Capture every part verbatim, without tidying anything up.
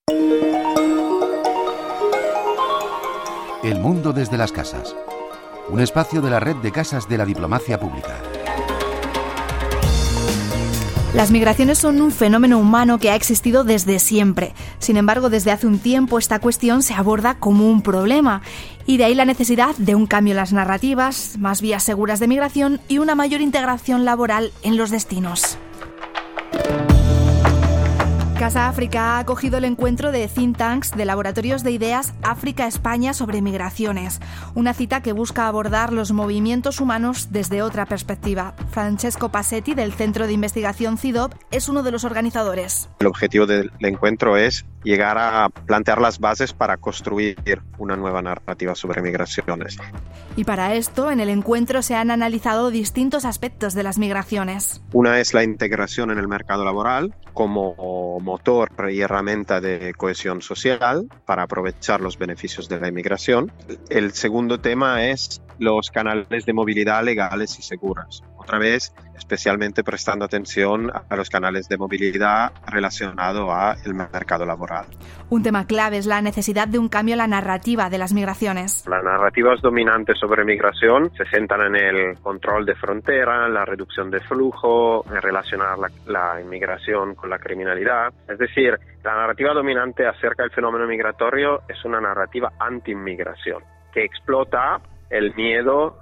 El mundo desde las casas. Un espacio de la red de casas de la diplomacia pública. Las migraciones son un fenómeno humano que ha existido desde siempre. Sin embargo, desde hace un tiempo esta cuestión se aborda como un problema. Y de ahí la necesidad de un cambio en las narrativas, más vías seguras de migración y una mayor integración laboral en los destinos. Casa África ha acogido el encuentro de think tanks de laboratorios de ideas África-España sobre migraciones, una cita que busca abordar los movimientos humanos desde otra perspectiva. Francesco Passetti, del Centro de Investigación C I D O P, es uno de los organizadores. El objetivo del encuentro es llegar a plantear las bases para construir una nueva narrativa sobre migraciones. Y para esto, en el encuentro se han analizado distintos aspectos de las migraciones. Una es la integración en el mercado laboral como motor y herramienta de cohesión social para aprovechar los beneficios de la inmigración. El segundo tema es los canales de movilidad legales y seguras. Otra vez, especialmente prestando atención a los canales de movilidad relacionados al mercado laboral. Un tema clave es la necesidad de un cambio en la narrativa de las migraciones. Las narrativas dominantes sobre migración se centran en el control de frontera, en la reducción de flujo, en relacionar la, la inmigración con la criminalidad. Es decir, la narrativa dominante acerca del fenómeno migratorio es una narrativa anti-inmigración, que explota el miedo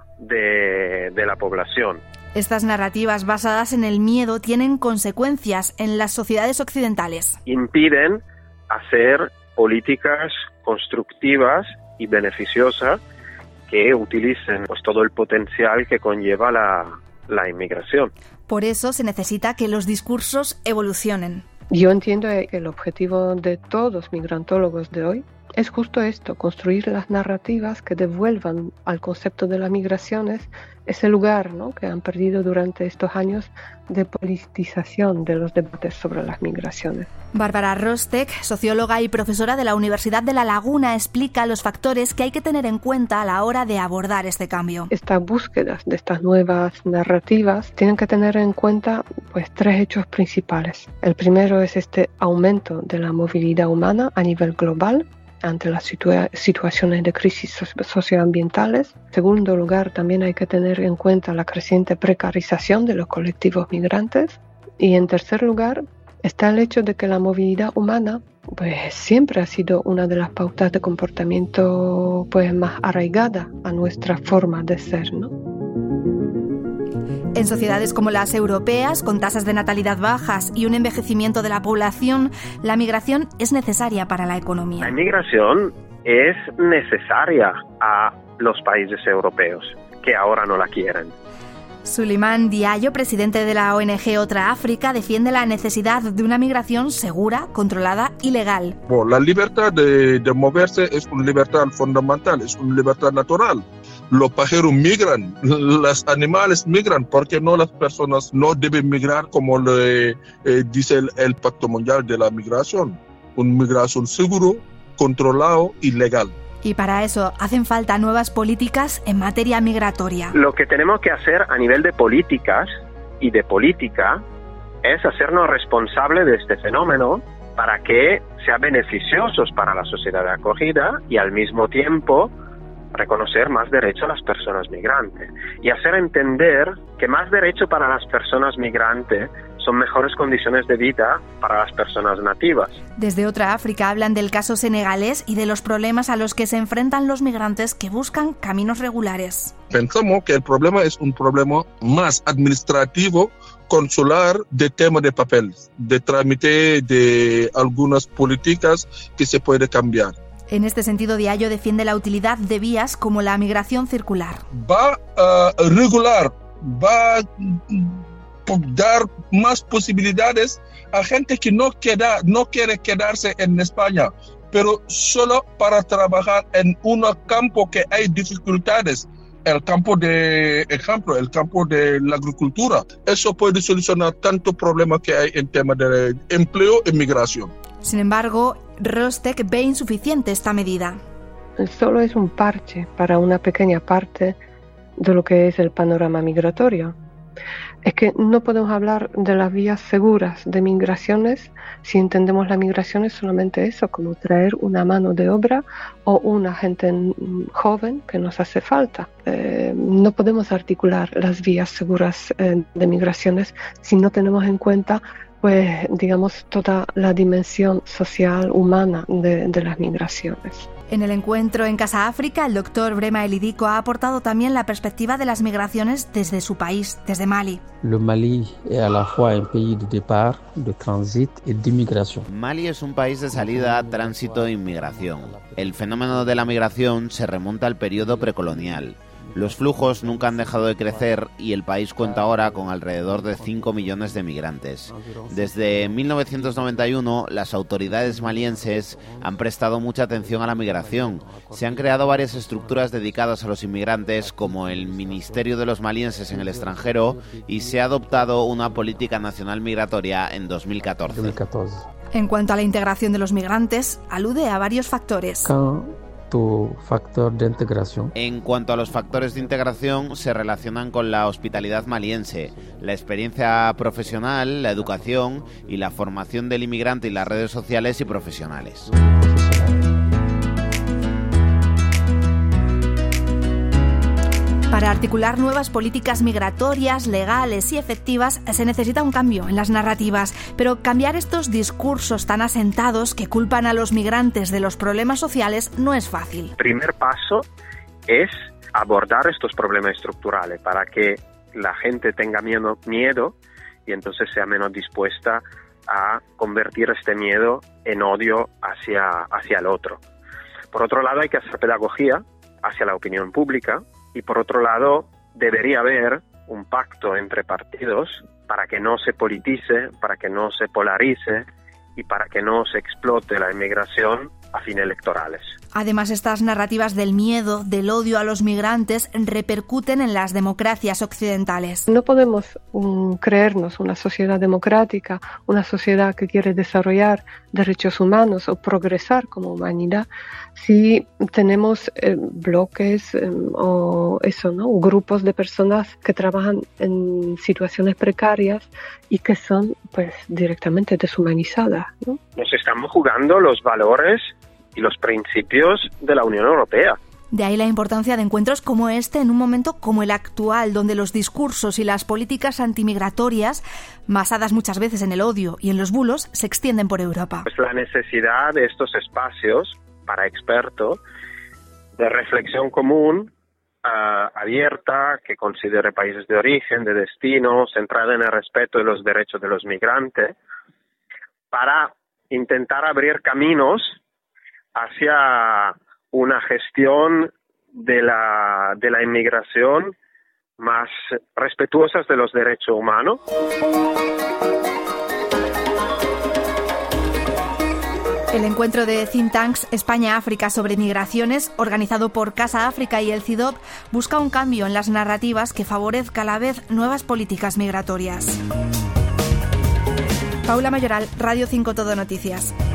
de, de la población. Estas narrativas basadas en el miedo tienen consecuencias en las sociedades occidentales. Impiden hacer políticas constructivas y beneficiosas que utilicen pues, todo el potencial que conlleva la, la inmigración. Por eso se necesita que los discursos evolucionen. Yo entiendo que el objetivo de todos los migrantólogos de hoy es justo esto, construir las narrativas que devuelvan al concepto de las migraciones ese lugar, ¿no?, que han perdido durante estos años de politización de los debates sobre las migraciones. Bárbara Rostek, socióloga y profesora de la Universidad de La Laguna, explica los factores que hay que tener en cuenta a la hora de abordar este cambio. Estas búsquedas de estas nuevas narrativas tienen que tener en cuenta pues, tres hechos principales. El primero es este aumento de la movilidad humana a nivel global ante las situa- situaciones de crisis socioambientales. En segundo lugar, también hay que tener en cuenta la creciente precarización de los colectivos migrantes. Y en tercer lugar, está el hecho de que la movilidad humana pues, siempre ha sido una de las pautas de comportamiento pues, más arraigada a nuestra forma de ser, ¿no? En sociedades como las europeas, con tasas de natalidad bajas y un envejecimiento de la población, la migración es necesaria para la economía. La inmigración es necesaria a los países europeos, que ahora no la quieren. Suleiman Diallo, presidente de la O N G Otra África, defiende la necesidad de una migración segura, controlada y legal. Bueno, la libertad de, de moverse es una libertad fundamental, es una libertad natural. Los pájaros migran, los animales migran, porque no las personas no deben migrar como le eh, dice el, el Pacto Mundial de la Migración. Una migración seguro, controlado y legal. Y para eso hacen falta nuevas políticas en materia migratoria. Lo que tenemos que hacer a nivel de políticas y de política es hacernos responsables de este fenómeno para que sea beneficiosos para la sociedad de acogida y al mismo tiempo reconocer más derecho a las personas migrantes y hacer entender que más derecho para las personas migrantes son mejores condiciones de vida para las personas nativas. Desde Otra África hablan del caso senegalés y de los problemas a los que se enfrentan los migrantes que buscan caminos regulares. Pensamos que el problema es un problema más administrativo, consular, de tema de papeles, de trámite de algunas políticas que se puede cambiar. En este sentido, Diallo defiende la utilidad de vías como la migración circular. Va a regular, va a dar más posibilidades a gente que no, queda, no quiere quedarse en España, pero solo para trabajar en un campo que hay dificultades. El campo de ejemplo, el campo de la agricultura. Eso puede solucionar tanto problema que hay en tema de empleo y migración. Sin embargo, Rostek ve insuficiente esta medida. Solo es un parche para una pequeña parte de lo que es el panorama migratorio. es que no podemos hablar de las vías seguras de migraciones si entendemos la migración es solamente eso, como traer una mano de obra o una gente joven que nos hace falta. Eh, no podemos articular las vías seguras eh, de migraciones si no tenemos en cuenta, pues, digamos, toda la dimensión social, humana de, de las migraciones. En el encuentro en Casa África, el doctor Brema Elidico ha aportado también la perspectiva de las migraciones desde su país, desde Mali. Le Mali es a la fois un país de départ, de transit y de migración. Mali es un país de salida, tránsito e inmigración. El fenómeno de la migración se remonta al periodo precolonial. Los flujos nunca han dejado de crecer y el país cuenta ahora con alrededor de cinco millones de migrantes. Desde mil novecientos noventa y uno, las autoridades malienses han prestado mucha atención a la migración. Se han creado varias estructuras dedicadas a los inmigrantes, como el Ministerio de los Malienses en el extranjero, y se ha adoptado una política nacional migratoria en dos mil catorce. En cuanto a la integración de los migrantes, alude a varios factores. Factor de integración. En cuanto a los factores de integración, se relacionan con la hospitalidad maliense, la experiencia profesional, la educación y la formación del inmigrante y las redes sociales y profesionales. Para articular nuevas políticas migratorias, legales y efectivas, se necesita un cambio en las narrativas, pero cambiar estos discursos tan asentados que culpan a los migrantes de los problemas sociales no es fácil. El primer paso es abordar estos problemas estructurales para que la gente tenga miedo, miedo y entonces sea menos dispuesta a convertir este miedo en odio hacia, hacia el otro. Por otro lado, hay que hacer pedagogía hacia la opinión pública. Y por otro lado, debería haber un pacto entre partidos para que no se politice, para que no se polarice y para que no se explote la inmigración a fines electorales. Además, estas narrativas del miedo, del odio a los migrantes repercuten en las democracias occidentales. No podemos um, creernos una sociedad democrática, una sociedad que quiere desarrollar derechos humanos o progresar como humanidad, si tenemos eh, bloques eh, o eso, ¿no? grupos de personas que trabajan en situaciones precarias y que son pues directamente deshumanizadas, ¿no? Nos estamos jugando los valores y los principios de la Unión Europea. De ahí la importancia de encuentros como este en un momento como el actual, donde los discursos y las políticas antimigratorias, basadas muchas veces en el odio y en los bulos, se extienden por Europa. Pues la necesidad de estos espacios para expertos, de reflexión común, uh, abierta, que considere países de origen, de destino, centrada en el respeto de los derechos de los migrantes, para intentar abrir caminos hacia una gestión de la, de la inmigración más respetuosas de los derechos humanos. El encuentro de think tanks España-África sobre migraciones, organizado por Casa África y el C I D O P, busca un cambio en las narrativas que favorezca a la vez nuevas políticas migratorias. Paula Mayoral, Radio cinco Todo Noticias.